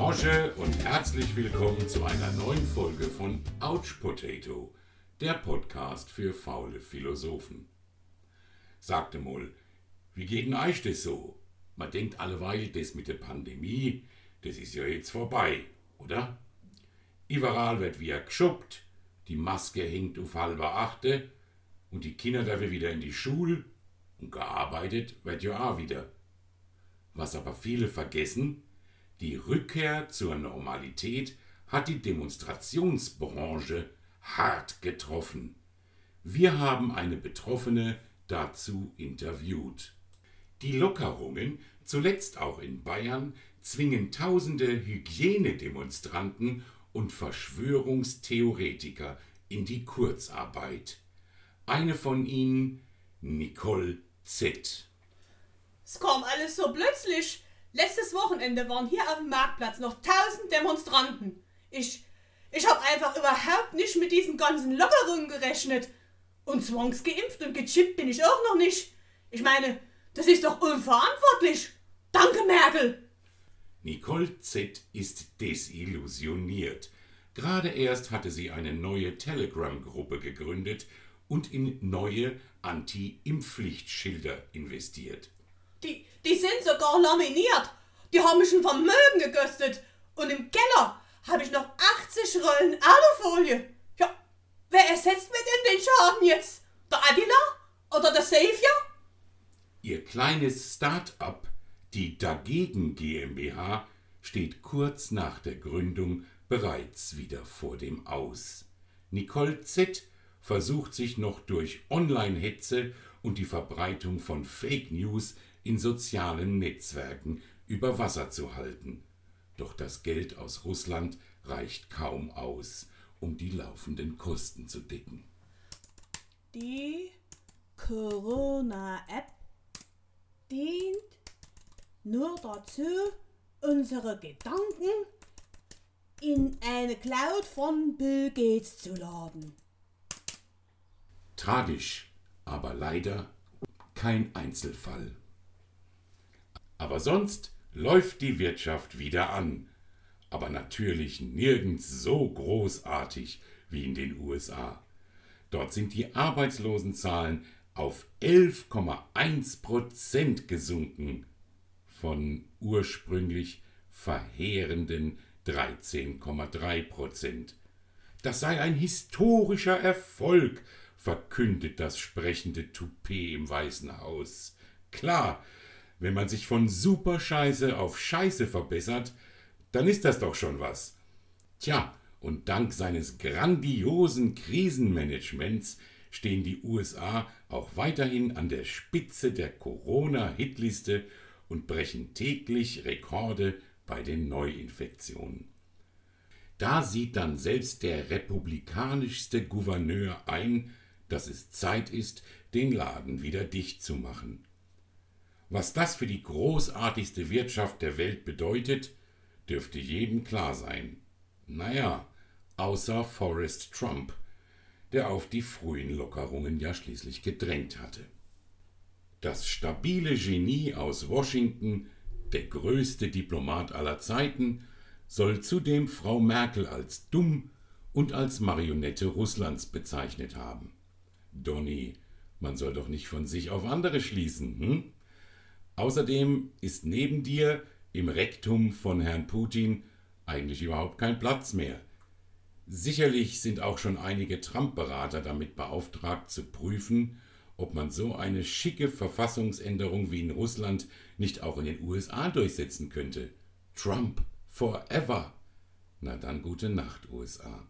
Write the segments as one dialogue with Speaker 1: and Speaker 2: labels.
Speaker 1: Mosche und herzlich willkommen zu einer neuen Folge von Ouch Potato, der Podcast für faule Philosophen. Sagte mal, wie geht denn euch das so? Man denkt alleweil, das mit der Pandemie, das ist ja jetzt vorbei, oder? Überall wird wieder geschuppt, die Maske hängt auf halber Achte und die Kinder dürfen wieder in die Schule und gearbeitet wird ja auch wieder. Was aber viele vergessen, die Rückkehr zur Normalität hat die Demonstrationsbranche hart getroffen. Wir haben eine Betroffene dazu interviewt. Die Lockerungen, zuletzt auch in Bayern, zwingen tausende Hygienedemonstranten und Verschwörungstheoretiker in die Kurzarbeit. Eine von ihnen, Nicole Z.
Speaker 2: Es kam alles so plötzlich. Letztes Wochenende waren hier auf dem Marktplatz noch 1000 Demonstranten. Ich habe einfach überhaupt nicht mit diesen ganzen Lockerungen gerechnet. Und zwangsgeimpft und gechippt bin ich auch noch nicht. Ich meine, das ist doch unverantwortlich. Danke, Merkel.
Speaker 1: Nicole Z. ist desillusioniert. Gerade erst hatte sie eine neue Telegram-Gruppe gegründet und in neue Anti-Impfpflichtschilder investiert.
Speaker 2: Die sind sogar laminiert. Die haben mich ein Vermögen gekostet. Und im Keller habe ich noch 80 Rollen Alufolie. Ja, wer ersetzt mir denn den Schaden jetzt? Der Adila oder der Savior?
Speaker 1: Ihr kleines Start-up, die Dagegen GmbH, steht kurz nach der Gründung bereits wieder vor dem Aus. Nicole Z. versucht sich noch durch Online-Hetze und die Verbreitung von Fake News in sozialen Netzwerken über Wasser zu halten. Doch das Geld aus Russland reicht kaum aus, um die laufenden Kosten zu decken.
Speaker 2: Die Corona-App dient nur dazu, unsere Gedanken in eine Cloud von Bill Gates zu laden.
Speaker 1: Tragisch, aber leider kein Einzelfall. Aber sonst läuft die Wirtschaft wieder an. Aber natürlich nirgends so großartig wie in den USA. Dort sind die Arbeitslosenzahlen auf 11,1% gesunken, von ursprünglich verheerenden 13,3%. Das sei ein historischer Erfolg, verkündet das sprechende Toupet im Weißen Haus. Klar, wenn man sich von Superscheiße auf Scheiße verbessert, dann ist das doch schon was. Tja, und dank seines grandiosen Krisenmanagements stehen die USA auch weiterhin an der Spitze der Corona-Hitliste und brechen täglich Rekorde bei den Neuinfektionen. Da sieht dann selbst der republikanischste Gouverneur ein, dass es Zeit ist, den Laden wieder dicht zu machen. Was das für die großartigste Wirtschaft der Welt bedeutet, dürfte jedem klar sein. Naja, außer Forrest Trump, der auf die frühen Lockerungen ja schließlich gedrängt hatte. Das stabile Genie aus Washington, der größte Diplomat aller Zeiten, soll zudem Frau Merkel als dumm und als Marionette Russlands bezeichnet haben. Donny, man soll doch nicht von sich auf andere schließen, hm? Außerdem ist neben dir im Rektum von Herrn Putin eigentlich überhaupt kein Platz mehr. Sicherlich sind auch schon einige Trump-Berater damit beauftragt zu prüfen, ob man so eine schicke Verfassungsänderung wie in Russland nicht auch in den USA durchsetzen könnte. Trump forever. Na dann gute Nacht, USA.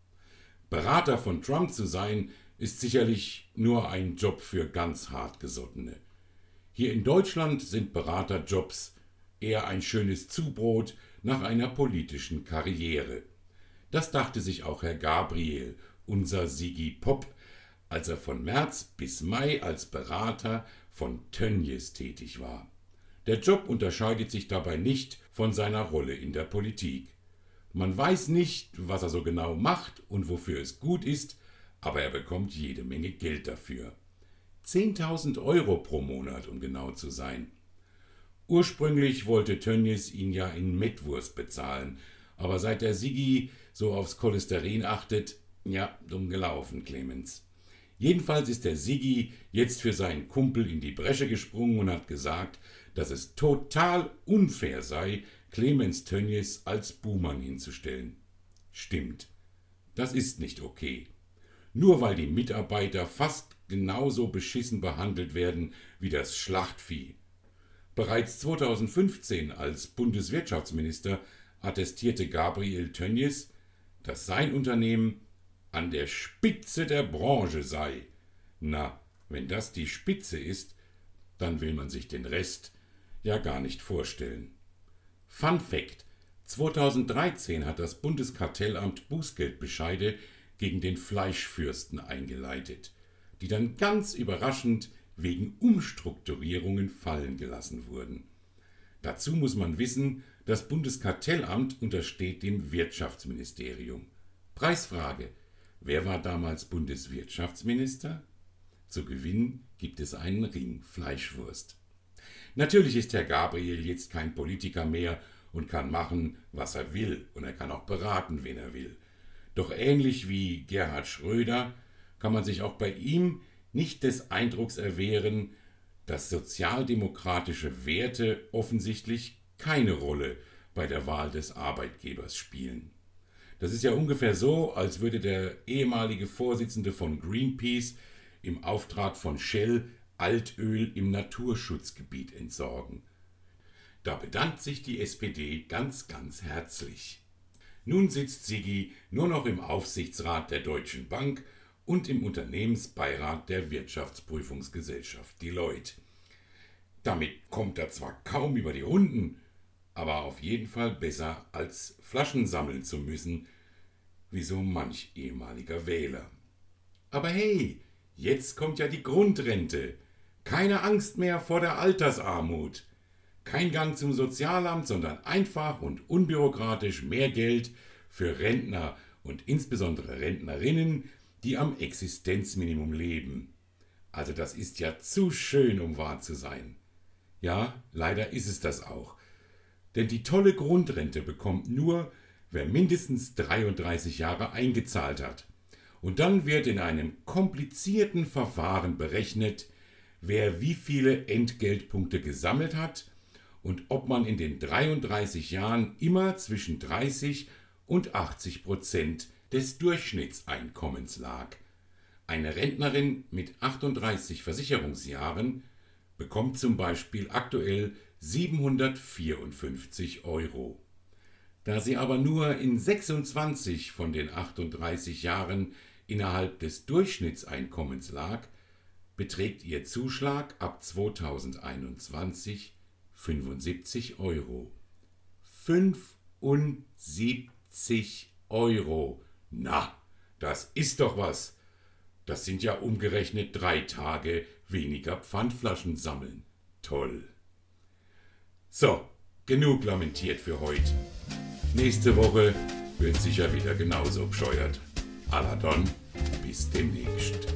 Speaker 1: Berater von Trump zu sein, ist sicherlich nur ein Job für ganz Hartgesottene. Hier in Deutschland sind Beraterjobs eher ein schönes Zubrot nach einer politischen Karriere. Das dachte sich auch Herr Gabriel, unser Sigi Pop, als er von März bis Mai als Berater von Tönnies tätig war. Der Job unterscheidet sich dabei nicht von seiner Rolle in der Politik. Man weiß nicht, was er so genau macht und wofür es gut ist, aber er bekommt jede Menge Geld dafür. 10.000 € pro Monat, um genau zu sein. Ursprünglich wollte Tönnies ihn ja in Mettwurst bezahlen, aber seit der Siggi so aufs Cholesterin achtet, ja, dumm gelaufen, Clemens. Jedenfalls ist der Siggi jetzt für seinen Kumpel in die Bresche gesprungen und hat gesagt, dass es total unfair sei, Clemens Tönnies als Buhmann hinzustellen. Stimmt, das ist nicht okay. Nur weil die Mitarbeiter fast genauso beschissen behandelt werden wie das Schlachtvieh. Bereits 2015 als Bundeswirtschaftsminister attestierte Gabriel Tönnies, dass sein Unternehmen an der Spitze der Branche sei. Na, wenn das die Spitze ist, dann will man sich den Rest ja gar nicht vorstellen. Fun Fact: 2013 hat das Bundeskartellamt Bußgeldbescheide gegen den Fleischfürsten eingeleitet, die dann ganz überraschend wegen Umstrukturierungen fallen gelassen wurden. Dazu muss man wissen, das Bundeskartellamt untersteht dem Wirtschaftsministerium. Preisfrage: Wer war damals Bundeswirtschaftsminister? Zu gewinnen gibt es einen Ring Fleischwurst. Natürlich ist Herr Gabriel jetzt kein Politiker mehr und kann machen, was er will, und er kann auch beraten, wen er will. Doch ähnlich wie Gerhard Schröder kann man sich auch bei ihm nicht des Eindrucks erwehren, dass sozialdemokratische Werte offensichtlich keine Rolle bei der Wahl des Arbeitgebers spielen. Das ist ja ungefähr so, als würde der ehemalige Vorsitzende von Greenpeace im Auftrag von Shell Altöl im Naturschutzgebiet entsorgen. Da bedankt sich die SPD ganz, ganz herzlich. Nun sitzt Siggi nur noch im Aufsichtsrat der Deutschen Bank und im Unternehmensbeirat der Wirtschaftsprüfungsgesellschaft Deloitte. Damit kommt er zwar kaum über die Runden, aber auf jeden Fall besser als Flaschen sammeln zu müssen, wie so manch ehemaliger Wähler. Aber hey, jetzt kommt ja die Grundrente. Keine Angst mehr vor der Altersarmut. Kein Gang zum Sozialamt, sondern einfach und unbürokratisch mehr Geld für Rentner und insbesondere Rentnerinnen, die am Existenzminimum leben. Also das ist ja zu schön, um wahr zu sein. Ja, leider ist es das auch. Denn die tolle Grundrente bekommt nur, wer mindestens 33 Jahre eingezahlt hat. Und dann wird in einem komplizierten Verfahren berechnet, wer wie viele Entgeltpunkte gesammelt hat und ob man in den 33 Jahren immer zwischen 30 und 80% des Durchschnittseinkommens lag. Eine Rentnerin mit 38 Versicherungsjahren bekommt zum Beispiel aktuell 754 Euro. Da sie aber nur in 26 von den 38 Jahren innerhalb des Durchschnittseinkommens lag, beträgt ihr Zuschlag ab 2021 75 Euro. 75 Euro. Na, das ist doch was. Das sind ja umgerechnet 3 Tage weniger Pfandflaschen sammeln. Toll. So, genug lamentiert für heute. Nächste Woche wird sicher wieder genauso bescheuert. Aladon, bis demnächst.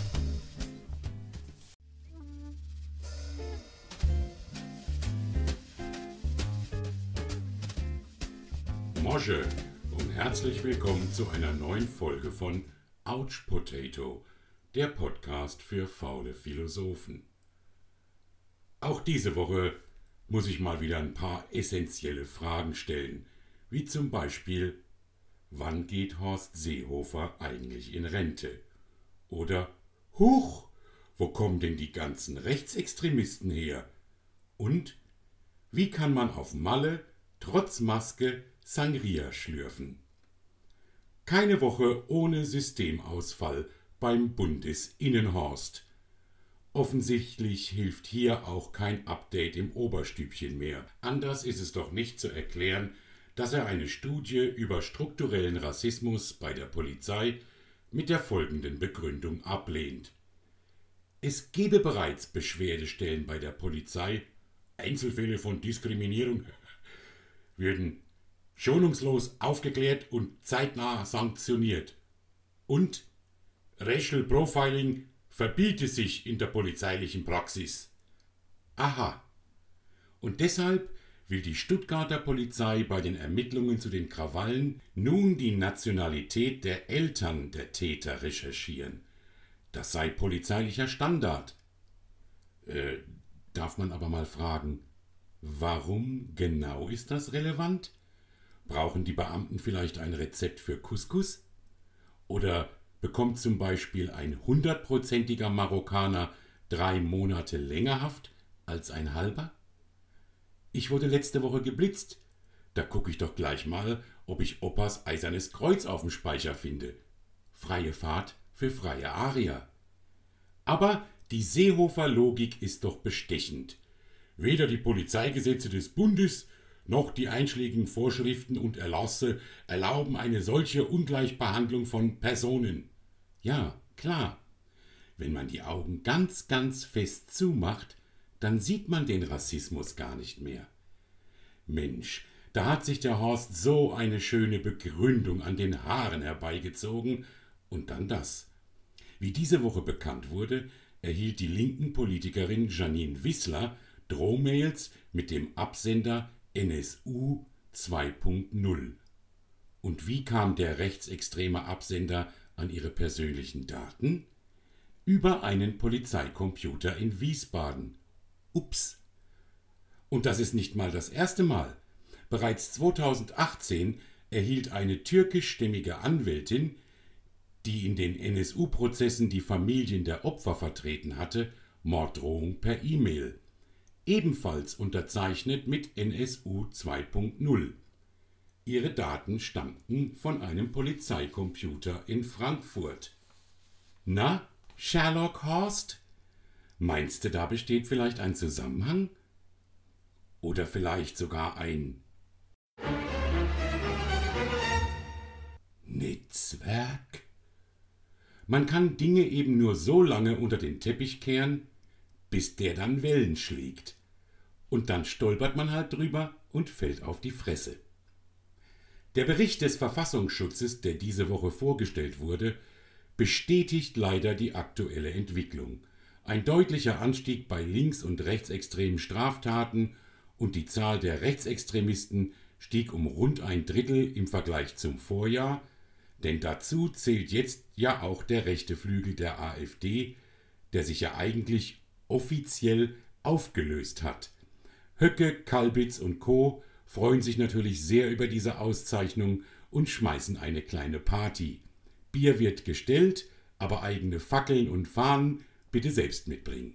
Speaker 1: Mosche und herzlich willkommen zu einer neuen Folge von Ouch Potato, der Podcast für faule Philosophen. Auch diese Woche muss ich mal wieder ein paar essentielle Fragen stellen, wie zum Beispiel: Wann geht Horst Seehofer eigentlich in Rente? Oder: Huch, wo kommen denn die ganzen Rechtsextremisten her? Und: Wie kann man auf Malle trotz Maske Sangria schlürfen? Keine Woche ohne Systemausfall beim Bundesinnenhorst. Offensichtlich hilft hier auch kein Update im Oberstübchen mehr. Anders ist es doch nicht zu erklären, dass er eine Studie über strukturellen Rassismus bei der Polizei mit der folgenden Begründung ablehnt: Es gebe bereits Beschwerdestellen bei der Polizei, Einzelfälle von Diskriminierung würden schonungslos aufgeklärt und zeitnah sanktioniert. Und Racial Profiling verbiete sich in der polizeilichen Praxis. Aha. Und deshalb will die Stuttgarter Polizei bei den Ermittlungen zu den Krawallen nun die Nationalität der Eltern der Täter recherchieren. Das sei polizeilicher Standard. Darf man aber mal fragen, warum genau ist das relevant? Brauchen die Beamten vielleicht ein Rezept für Couscous? Oder bekommt zum Beispiel ein 100%iger Marokkaner 3 Monate länger Haft als ein halber? Ich wurde letzte Woche geblitzt. Da gucke ich doch gleich mal, ob ich Opas eisernes Kreuz auf dem Speicher finde. Freie Fahrt für freie Arier. Aber die Seehofer Logik ist doch bestechend. Weder die Polizeigesetze des Bundes noch die einschlägigen Vorschriften und Erlasse erlauben eine solche Ungleichbehandlung von Personen. Ja, klar. Wenn man die Augen ganz, ganz fest zumacht, dann sieht man den Rassismus gar nicht mehr. Mensch, da hat sich der Horst so eine schöne Begründung an den Haaren herbeigezogen und dann das. Wie diese Woche bekannt wurde, erhielt die linken Politikerin Janine Wissler Drohmails mit dem Absender NSU 2.0. Und wie kam der rechtsextreme Absender an ihre persönlichen Daten? Über einen Polizeicomputer in Wiesbaden. Ups. Und das ist nicht mal das erste Mal. Bereits 2018 erhielt eine türkischstämmige Anwältin, die in den NSU-Prozessen die Familien der Opfer vertreten hatte, Morddrohung per E-Mail. Ebenfalls unterzeichnet mit NSU 2.0. Ihre Daten stammten von einem Polizeicomputer in Frankfurt. Na, Sherlock Horst? Meinst du, da besteht vielleicht ein Zusammenhang? Oder vielleicht sogar ein Netzwerk? Man kann Dinge eben nur so lange unter den Teppich kehren, bis der dann Wellen schlägt. Und dann stolpert man halt drüber und fällt auf die Fresse. Der Bericht des Verfassungsschutzes, der diese Woche vorgestellt wurde, bestätigt leider die aktuelle Entwicklung. Ein deutlicher Anstieg bei links- und rechtsextremen Straftaten und die Zahl der Rechtsextremisten stieg um rund 1/3 im Vergleich zum Vorjahr, denn dazu zählt jetzt ja auch der rechte Flügel der AfD, der sich ja eigentlich offiziell aufgelöst hat. Höcke, Kalbitz und Co. freuen sich natürlich sehr über diese Auszeichnung und schmeißen eine kleine Party. Bier wird gestellt, aber eigene Fackeln und Fahnen bitte selbst mitbringen.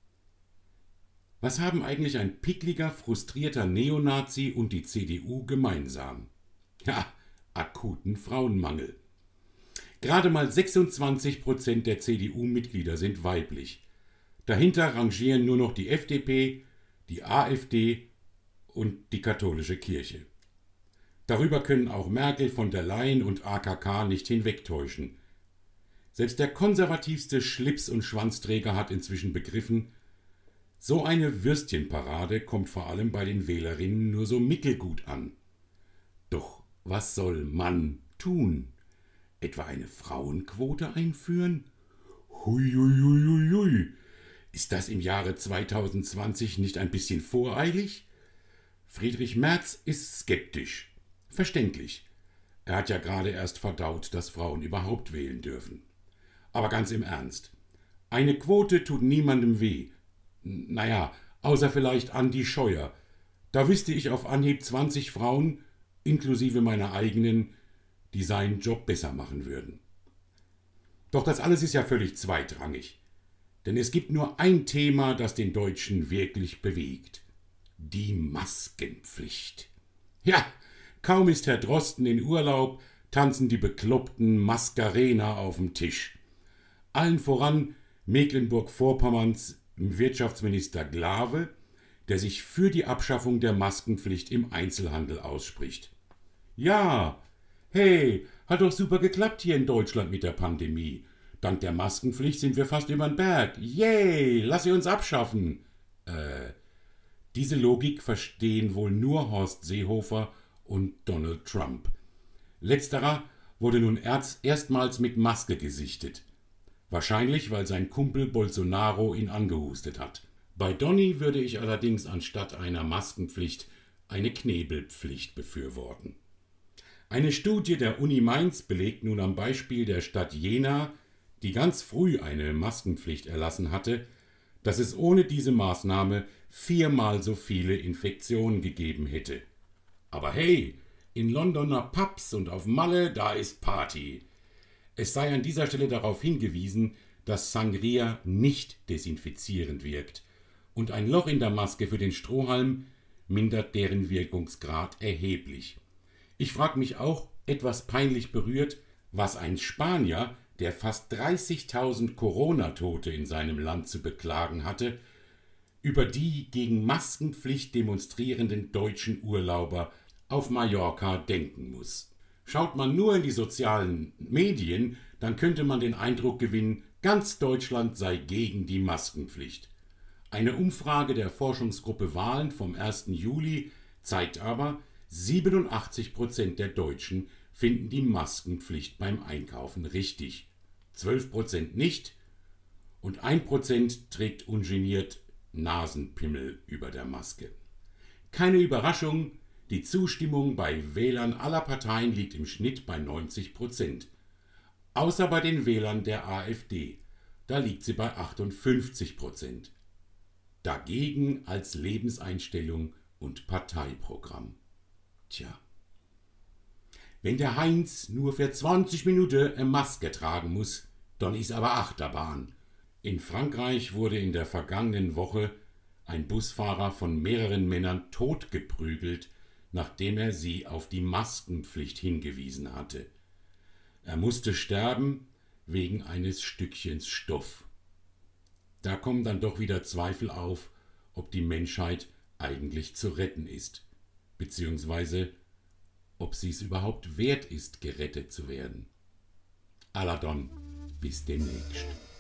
Speaker 1: Was haben eigentlich ein pickliger, frustrierter Neonazi und die CDU gemeinsam? Ja, akuten Frauenmangel. Gerade mal 26% der CDU-Mitglieder sind weiblich. Dahinter rangieren nur noch die FDP, die AfD und die katholische Kirche. Darüber können auch Merkel, von der Leyen und AKK nicht hinwegtäuschen. Selbst der konservativste Schlips- und Schwanzträger hat inzwischen begriffen, so eine Würstchenparade kommt vor allem bei den Wählerinnen nur so mittelgut an. Doch was soll man tun? Etwa eine Frauenquote einführen? Hui, hui, hui, hui, hui. Ist das im Jahre 2020 nicht ein bisschen voreilig? Friedrich Merz ist skeptisch. Verständlich. Er hat ja gerade erst verdaut, dass Frauen überhaupt wählen dürfen. Aber ganz im Ernst. Eine Quote tut niemandem weh. Naja, außer vielleicht Andi Scheuer. Da wüsste ich auf Anhieb 20 Frauen, inklusive meiner eigenen, die seinen Job besser machen würden. Doch das alles ist ja völlig zweitrangig. Denn es gibt nur ein Thema, das den Deutschen wirklich bewegt. Die Maskenpflicht. Ja, kaum ist Herr Drosten in Urlaub, tanzen die bekloppten Mascarena auf dem Tisch. Allen voran Mecklenburg-Vorpommerns Wirtschaftsminister Glawe, der sich für die Abschaffung der Maskenpflicht im Einzelhandel ausspricht. Ja, hey, hat doch super geklappt hier in Deutschland mit der Pandemie. Dank der Maskenpflicht sind wir fast übern Berg. Yay, lass sie uns abschaffen. Diese Logik verstehen wohl nur Horst Seehofer und Donald Trump. Letzterer wurde nun erstmals mit Maske gesichtet. Wahrscheinlich, weil sein Kumpel Bolsonaro ihn angehustet hat. Bei Donny würde ich allerdings anstatt einer Maskenpflicht eine Knebelpflicht befürworten. Eine Studie der Uni Mainz belegt nun am Beispiel der Stadt Jena, die ganz früh eine Maskenpflicht erlassen hatte, dass es ohne diese Maßnahme 4-mal so viele Infektionen gegeben hätte. Aber hey, in Londoner Pubs und auf Malle, da ist Party. Es sei an dieser Stelle darauf hingewiesen, dass Sangria nicht desinfizierend wirkt und ein Loch in der Maske für den Strohhalm mindert deren Wirkungsgrad erheblich. Ich frage mich auch, etwas peinlich berührt, was ein Spanier, der fast 30.000 Corona-Tote in seinem Land zu beklagen hatte, über die gegen Maskenpflicht demonstrierenden deutschen Urlauber auf Mallorca denken muss. Schaut man nur in die sozialen Medien, dann könnte man den Eindruck gewinnen, ganz Deutschland sei gegen die Maskenpflicht. Eine Umfrage der Forschungsgruppe Wahlen vom 1. Juli zeigt aber, 87% der Deutschen finden die Maskenpflicht beim Einkaufen richtig, 12% nicht und 1% trägt ungeniert Nasenpimmel über der Maske. Keine Überraschung, die Zustimmung bei Wählern aller Parteien liegt im Schnitt bei 90%. Außer bei den Wählern der AfD, da liegt sie bei 58%. Dagegen als Lebenseinstellung und Parteiprogramm. Tja. Wenn der Heinz nur für 20 Minuten eine Maske tragen muss, dann ist aber Achterbahn. In Frankreich wurde in der vergangenen Woche ein Busfahrer von mehreren Männern totgeprügelt, nachdem er sie auf die Maskenpflicht hingewiesen hatte. Er musste sterben wegen eines Stückchens Stoff. Da kommen dann doch wieder Zweifel auf, ob die Menschheit eigentlich zu retten ist, beziehungsweise ob sie es überhaupt wert ist, gerettet zu werden. Aladon, bis demnächst.